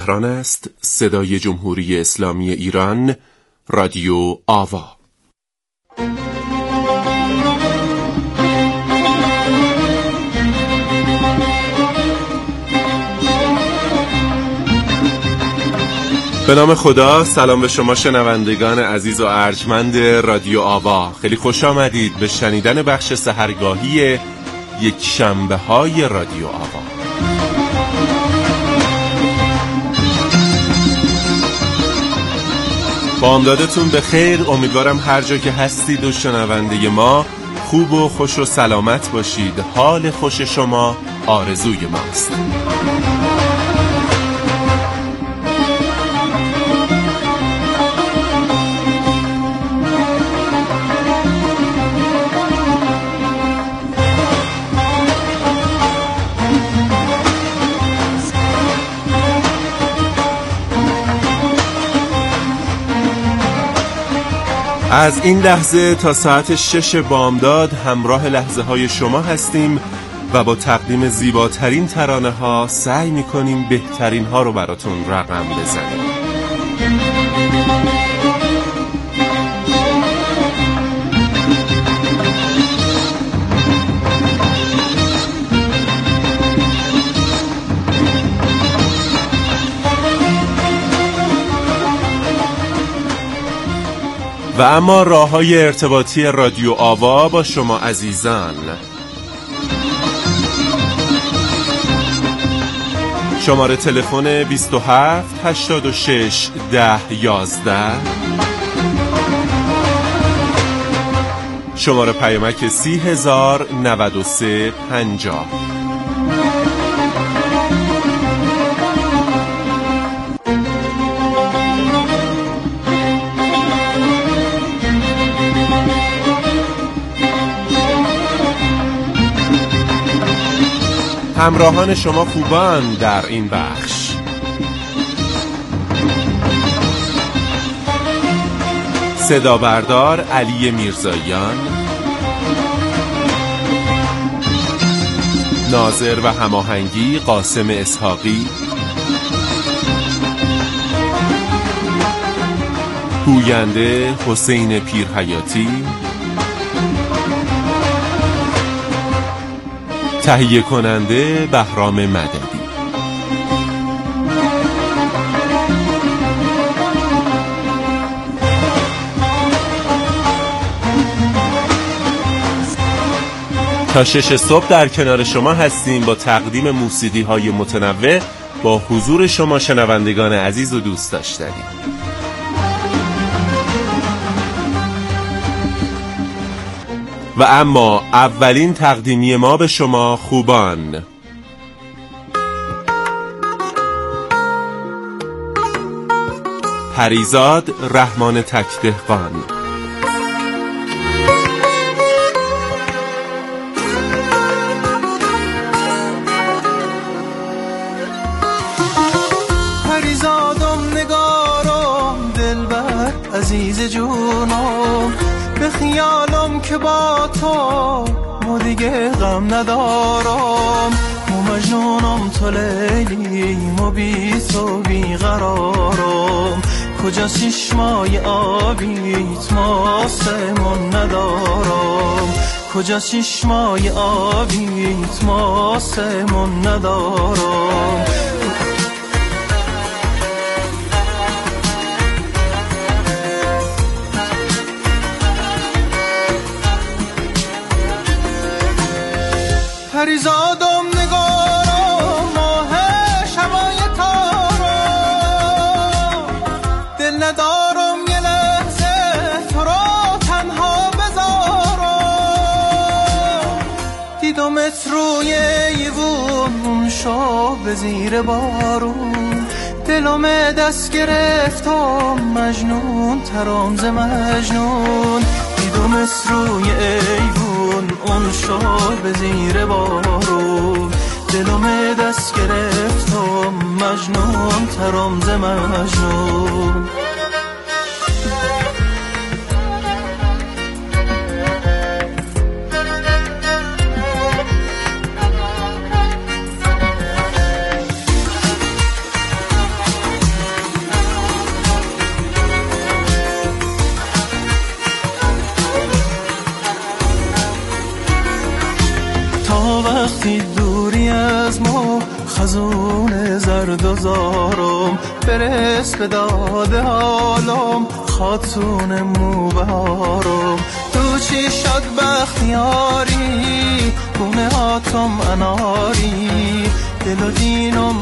تهران است. صدای جمهوری اسلامی ایران، رادیو آوا. به نام خدا. سلام به شما شنوندگان عزیز و ارجمند رادیو آوا. خیلی خوش آمدید به شنیدن بخش سحرگاهی یک شنبه های رادیو آوا. بامدادتون به خیر. امیدوارم هر جا که هستید و شنونده ما خوب و خوش و سلامت باشید. حال خوش شما آرزوی ماست. از این لحظه تا ساعت 6 بامداد همراه لحظه های شما هستیم و با تقدیم زیباترین ترانه ها سعی میکنیم بهترین ها رو براتون رقم بزنیم. و اما راه‌های ارتباطی رادیو آوا با شما عزیزان: شماره تلفن 27 86 10 11، شماره پیامک 30093 50. همراهان شما خوبان در این بخش: صدا بردار علی میرزاییان، ناظر و هماهنگی قاسم اسحاقی، گوینده حسین پیرحیاتی، تهیه کننده بهرام مددی. تا 6 صبح در کنار شما هستیم با تقدیم موسیقی های متنوع با حضور شما شنوندگان عزیز و دوست داشتنی. و اما اولین تقدیمی ما به شما خوبان: پریزاد رحمان تکدهقان، پریزادم نگارم دلبر عزیز جونم، به خیالم که با تو ما دیگه غم ندارم، ما مجنونم تو لیلی، ما بی تو بی قرارم، کجا چشمای آبیت ما سمون ندارم، کجا چشمای آبیت ما سمون ندارم. پریزادم نگارم ماه شبای تارم، دل ندارم یه لحظه تو رو تنها بذارم، دیدمت روی ایوون شو به زیر بارون، دلم دست گرفتم مجنون ترام ز مجنون، دیدمت روی ایوون اون شو به زیر بارون، دلم دست گرفتم مجنون ترام ز مجنون. دوزارم برس به داده حالم خاتون موبهارم تو چی شد بختیاری گونه هاتم اناری دل و دینم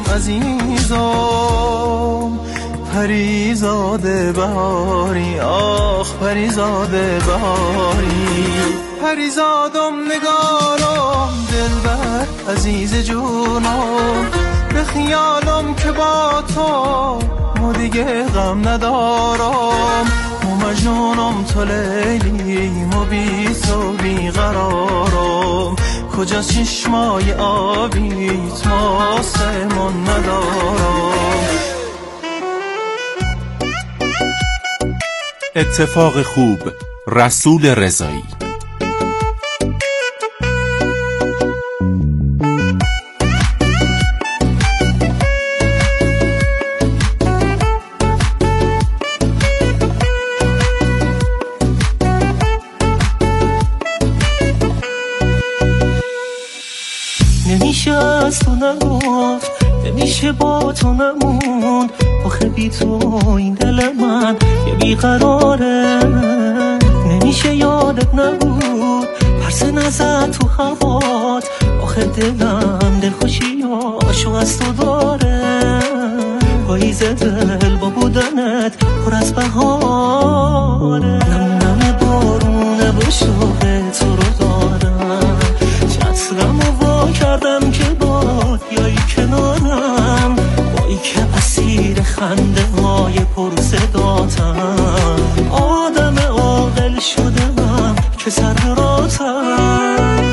عزیزم پریزاده بهاری آخ پریزاده بهاری پریزادم نگارم دلبر عزیز جونم به خیالم که با تو ما دیگه غم ندارم ما مجنونم تو لیلی ما بی تو بی قرارم کجا چشمای آبیت ما سمون ندارم. اتفاق خوب رسول رضایی. نمیشه از تو نگفت نمیشه با تو نمون آخه بی تو این دل من یه بیقراره نمیشه یادت نبود پرسه نزد تو هوات آخه دلم دلخوشیاشو از تو داره پاییز دل با بودنت پر از بهاره نم بارونه و شوق تو رو دارم چترم و وا کردم که باد بیایی کنارم بایی که اسیر خنده های پر صداتم آدم عاقل شدم که سر راتم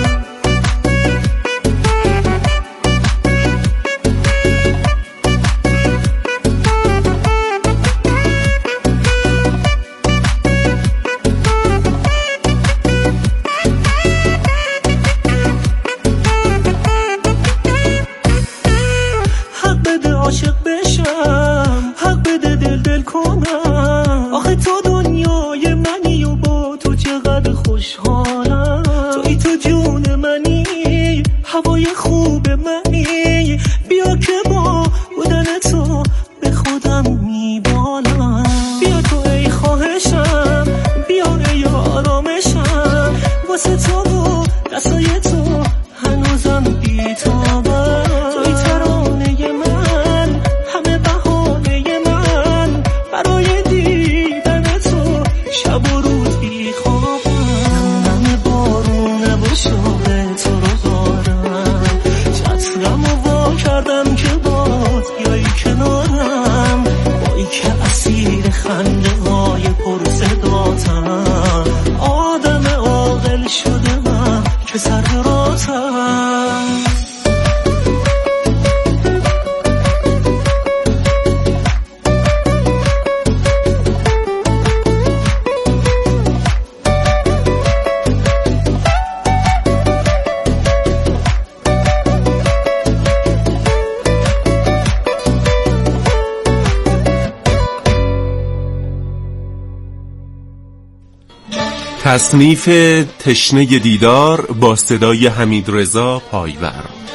تصنیف تشنه دیدار با صدای حمیدرضا پایور.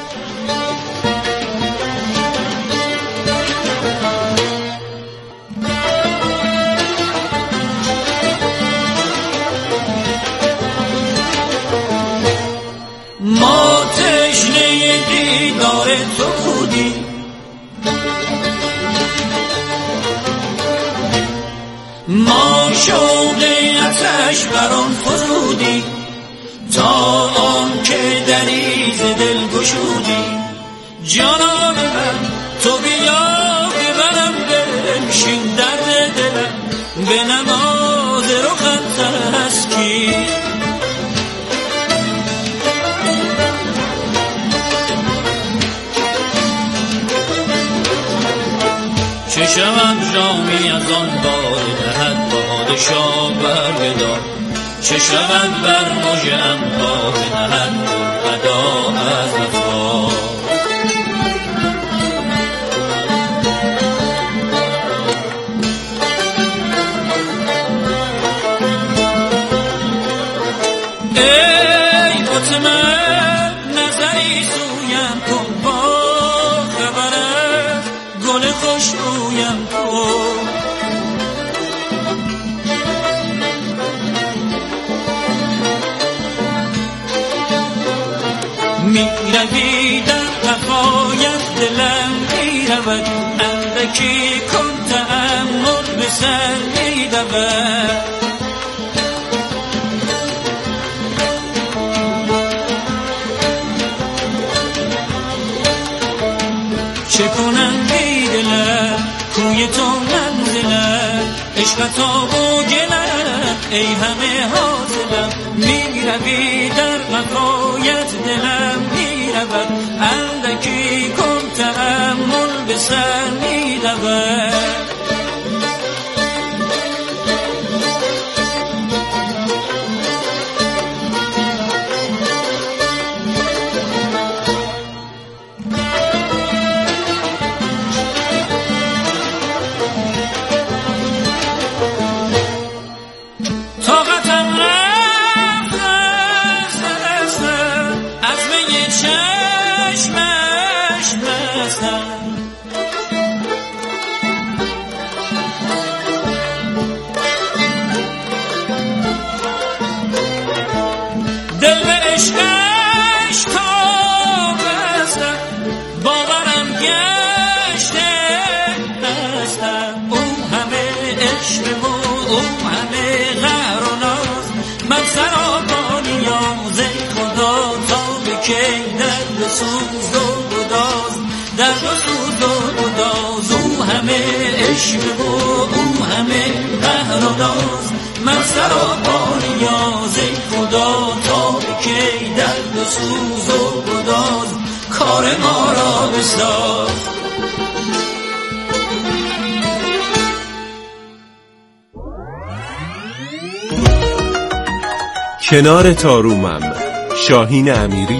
ما تشنه دیدار تو بودیم ما شوق آتش بران فرودی تا آن که دریز دل گشودی جانم من تو بیا ببرم بنشین درد دلم به نماز رخت تسکی چه شود جامی از آن بار دهد پادشاه برگدار چه شود بر مژه امتا بدهد ادا از وفا ای مطمئن نظری سویم کن با خبرت پایم تو میروی در وفایت دلم میرود اندکی کن تأمل به سر میرود چه کنم بی دلم کوی تو منزلم عشق تا و گلم ای همه حاصلم میروی در وفایت دلم میرود اندکی کن تأمل به سر میرود عشق و اون همه قهر و ناز من سراپا نیاز ای خدا تا به کی درد و سوز و گداز کار ما را بساز کنار تارومم شاهین امیری.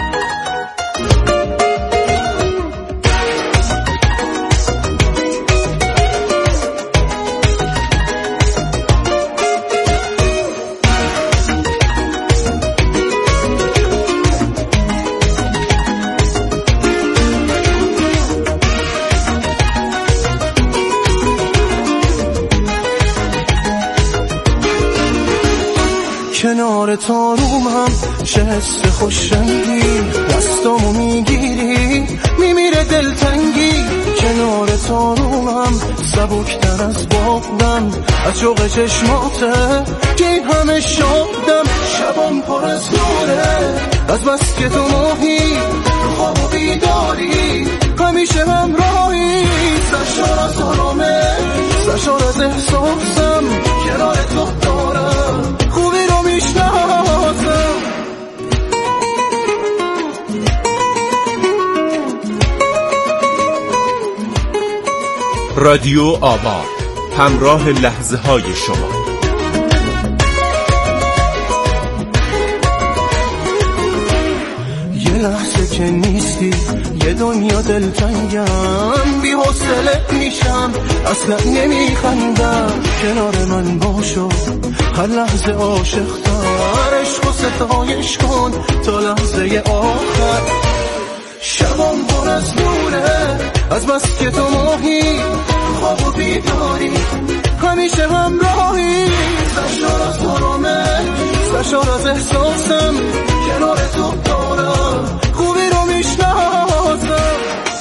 کنار تارومم چه حس خوشنگی دستامو میگیری میمیره دلتنگی کنار تارومم سبکتر از بادم از شوق چشماته که این همه شادم شبام پر از نوره از بس که تو ماهی تو خواب و بیداری همیشه همراهی سرشار از آرامه سرشار از احساسم کنار تو دارم خوبی رو میشناسم رادیو آوا همراه لحظه های شما. یه لحظه که نیستی یه دنیا دلتنگم بی حوصله میشم اصلا نمیخندم کنار من باشو هر لحظه عاشق‌تر عشق و ستایش کن تا لحظه آخر شبام پر از نوره از بس که تو ماهی خواب و بیداری همیشه همراهی سرشار از آرامه سرشار از احساسم کنار تو دارم خوبی رو میشناسم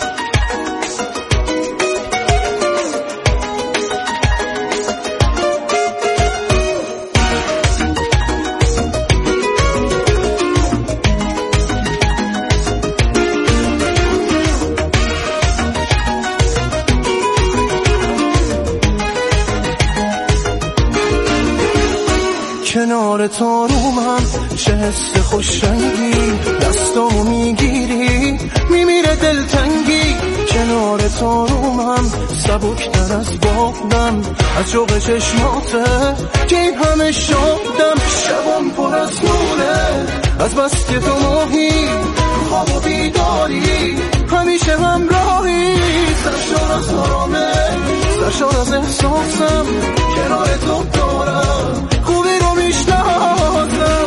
کنار تارومم چه حس خوشنگی دستامو میگیری میمیره دلتنگی کنار تارومم سبکتر از بادم از شوق چشماته که این همه شادم شبام پر از نوره از بس که تو ماهی خواب و بیداری همیشه همراهی سرشار از آرامه سرشار از احساسم کنار تو دارم خوبی رو میشناسم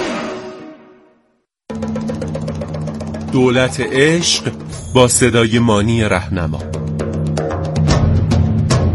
دولت عشق با صدای مانی رهنما.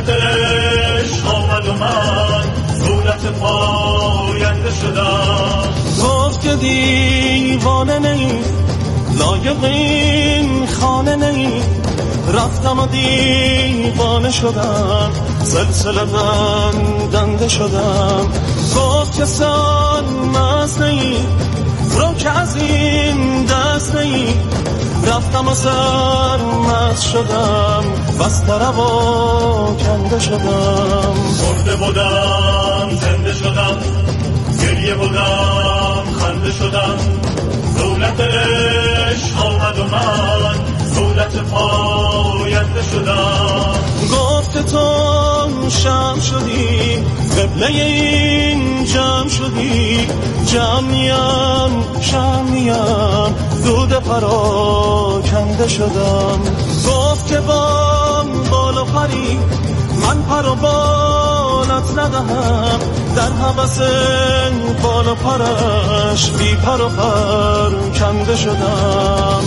دولت عشق آمد و من دولت پاینده شدم. گفت که دیوانه نی لایق این خانه نی، رفتم و دیوانه شدم، سلسله بندنده شدم. گفت که سان مست نی رو که از این دست نی، رفتم و سرمست شدم، بسته روا کنده شدم. مرده بودم زنده شدم، گریه بودم خنده شدم. دولت عشق آمد و من دولت پاینده شدم. گفت تو شم شدی، قبله این جمع شدی، جمعیم شمعیم دود پراکنده شدم. گفت که بال و پری من پر و بالت ندهم، در هوس بال و پرش بی پر و پر کنده شدم.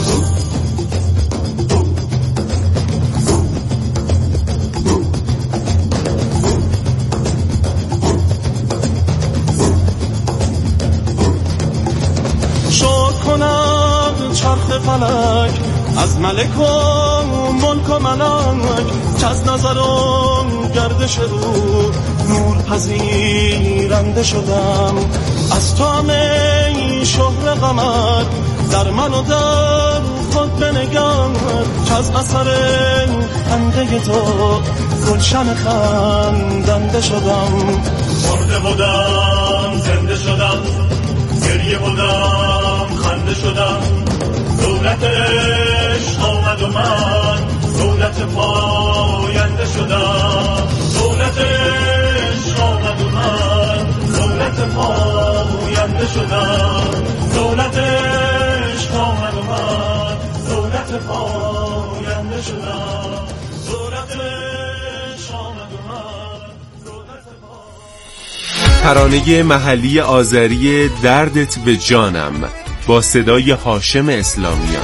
چرخ فلک از ملک و ملک و ملک، که از نظرم گردش رو نور پذیرنده شدم. از تو همه شهر قمر در من و در خود بنگر، که از اثر خنده تو گلشن خندنده شدم. مرده بودم زنده شدم، گریه بودم خنده شدم. دولت عشق آمد و من دولت پاینده شدم. دولت عشق آمد و من دولت پاینده شدم. دولت عشق آمد و من دولت پاینده شدم. دولت عشق آمد و من دولت پاینده. ترانه محلی آذری دردت به جانم با صدای هاشم اسلامیان.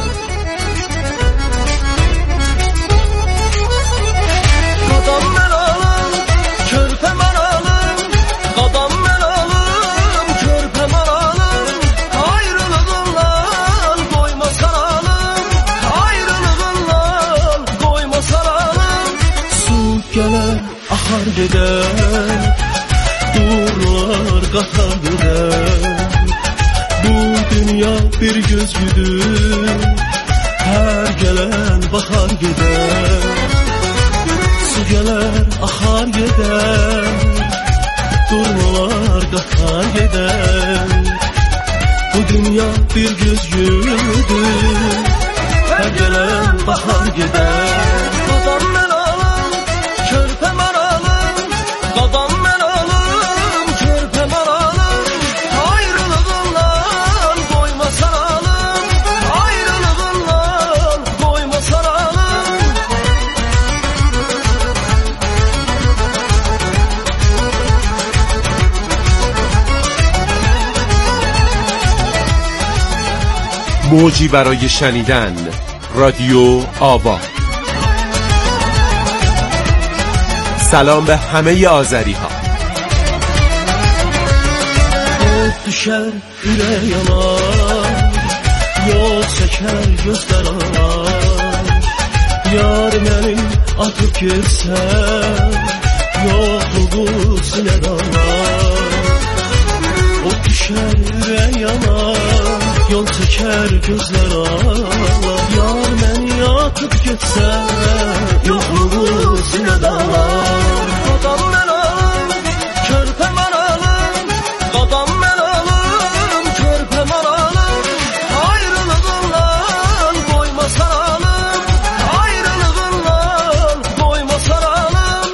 Ahar gider, durlar qatar gider. Bu dünya bir gözgüdür, her gelen bahar gider. Su geler, ahar gider, durlar qatar gider. Bu dünya bir gözgüdür, her gelen bahar gider. موجی برای شنیدن، رادیو آوا. سلام به همه آذری ها. Düşer yüreğime, yol çeker gözlerime. Yar beni atıp gitse, yokluğu sinedana. O düşer yüreğime, yol çeker gözlerime. Yar beni atıp gitse, yokluğu sinedana. Adam ben alım, körpem alım. Adam ben alım, körpem alım. Ayrılığından koyma saralım. Ayrılığından koyma saralım.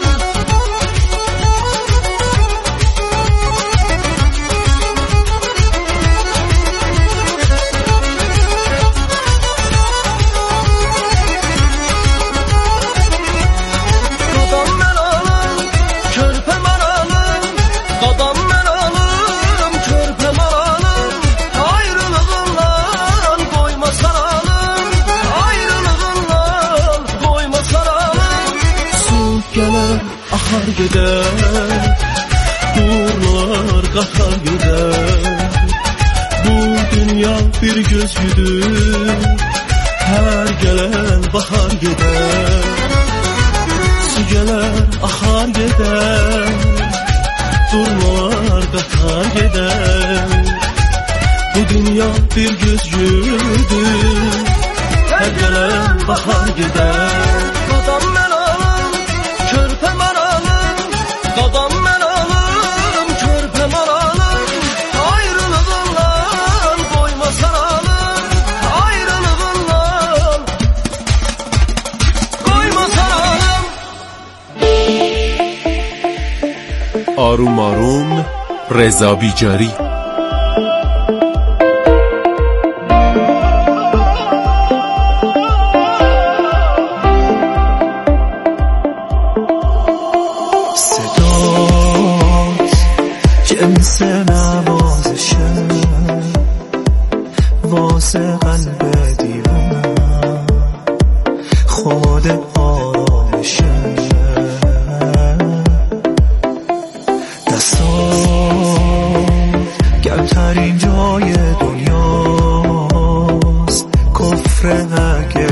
Adam ben alım. gelər, axar gedər, nurlar qatar gedər. Bu dünya bir gözgüdür, hər gələn bahar gedər. Su gələr, axar gedər, nurlar qatar gedər. Bu dünya bir gözgüdür, hər gələn bahar gedər. Qadam mən alım, körpə mən alım, qadam mən alım, körpə mən alım. Ayrılığından qoymasan alım, ayrılığından qoymasan alım. آروم آروم رضا بیجاری. جنس نوازشه واسه قلب دیوانم، خود آرامشه. دستان گرمترین جای دنیاست، کفر اگه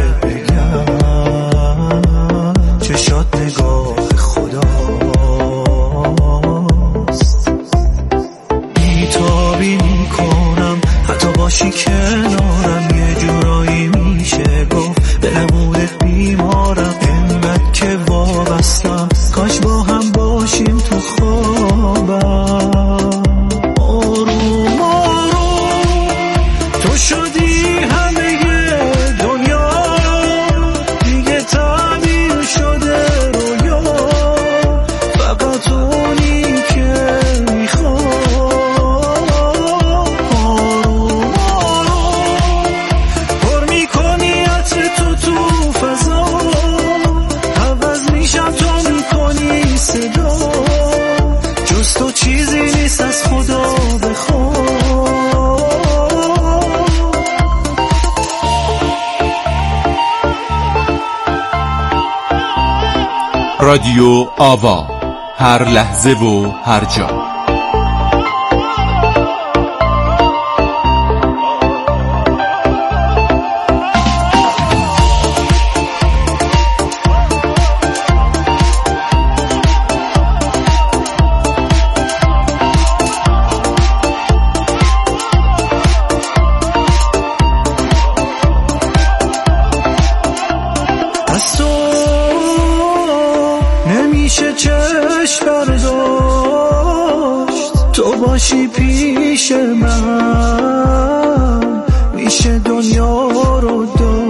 بگم چشات نگاه باشی کنارم، یه جورایی میشه گفت به نمودت بیمارم. انقدر که وابستم، کاش با هم باشیم تو خوابم. آروم آروم تو شدی همه دنیا، دیگه تعبیر شده رویا. فقط اونی که میخوام تو چیزی نیست از خدا بخواه. رادیو آوا، هر لحظه و هر جا. نمیشه چشم برداشت، تو باشی پیش من، میشه دنیا رو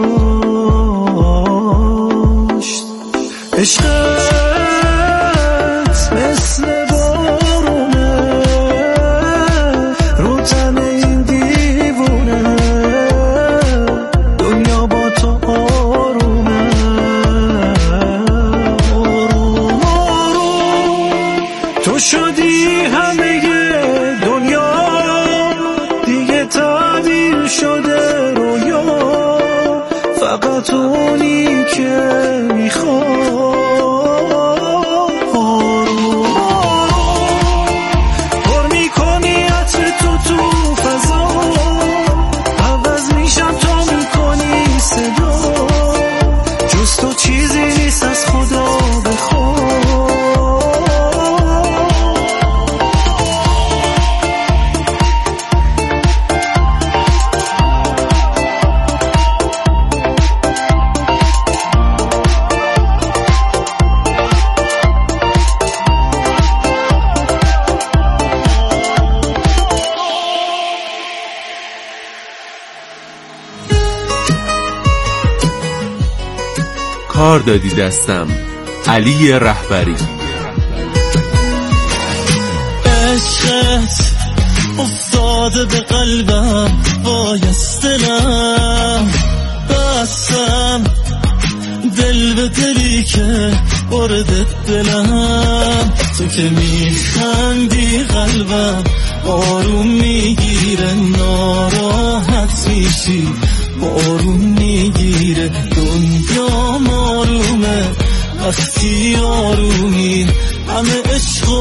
داشت. عشقت مثل بارونه رو تن این دیوونه، دنیا با تو آرومه. تو شدی همه دنیا، دیگه تعبیر شده رویا. فقط اونی که میخوام. آروم پر میکنی عطر تو فضا، عوض میشم تو میکنی صدا. جز تو چیزی نیست از خدا بخوام. کار دادی دستم، علی رهبری. عشقت افتاده به قلبم، بایست دلم بستم، دل به دلی که برده دلم. تو که میخندی قلبم آروم میگیره، ناراحت میشی آروم میگیره. دنیا آرومه وقتی آرومی همه عشق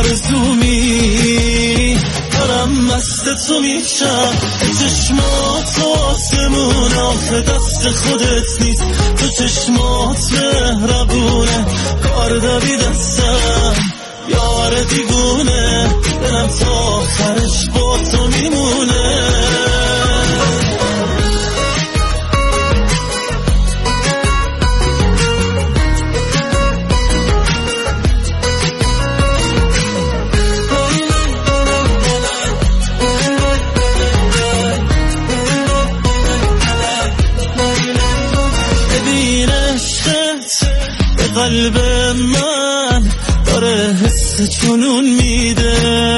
آرزومی دارم مست تو میشم چشمات آسمونه آخه دست خودت نیست تو چشمات مهربونه کار داری دستم یار دیوونه دلم تا آخرش با تو میمونه قلب من داره حس جنون میده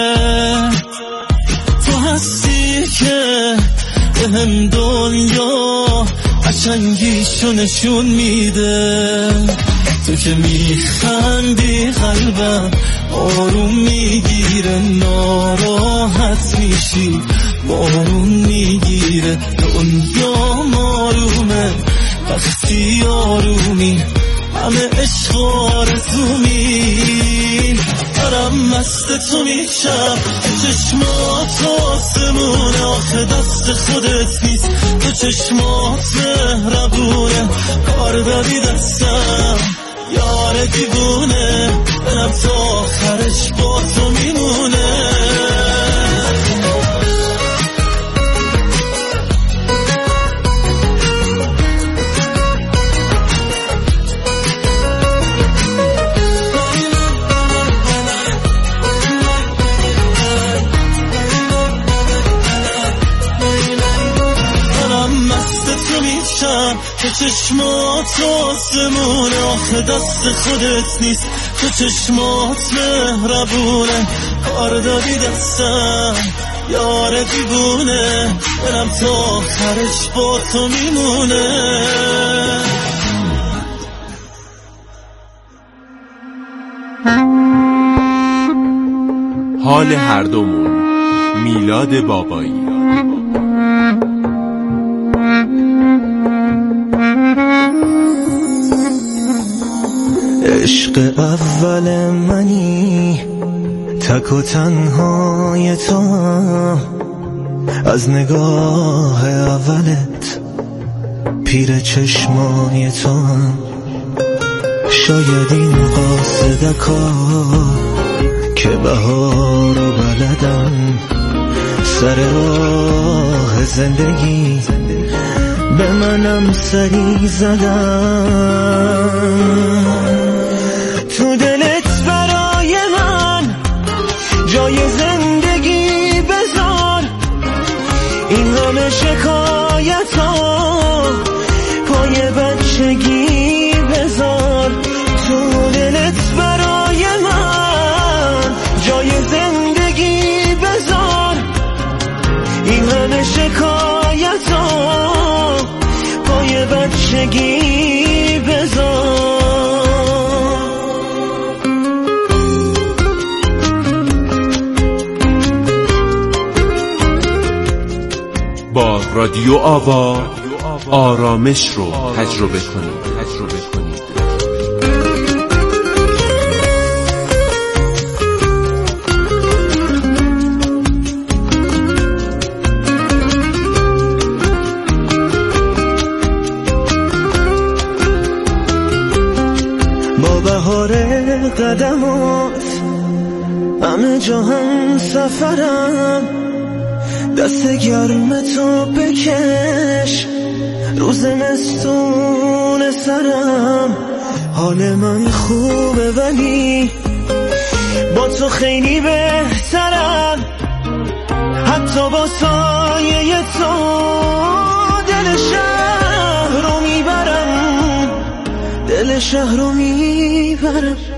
تو هستی که بهم دنیا قشنگیشو نشون میده تو که میخندی قلبم آروم میگیره ناراحت میشی بارون میگیره دنیا آرومه وقتی آرومی همه عشق آرزومی دارم مست تو میشم چشمات آسمونه آخه دست خودت نیست تو چشمات مهربونه کار داری دستم یار دیوونه دلم تا آخرش با تو میمونه تو چشمات آسمونه آخه دست خودت نیست تو چشمات مهربونه کار داری دستم یار دیوونه دلم تا آخرش با تو میمونه حال هر دومون میلاد بابایی. عشق اول منی تک و تنهای تو از نگاه اولت پیر چشمای تو شاید این قاصدکا که بهارو بلدن سر راه زندگی به منم سری زدن تو دلت برای من جای زندگی بذار این همه شکایت ها پای بچگی بذار تو دلت برای من جای زندگی بذار این همه شکایت ها پای بچگی بذار با رادیو آوا آرامش رو تجربه کنید. با بهار قدمات همه جا هم سفرم دست گرم تو بکش روز مستون سرم حال من خوبه ولی با تو خیلی بهترم حتی با سایه تو دل شهر رو میبرم دل شهر رو میبرم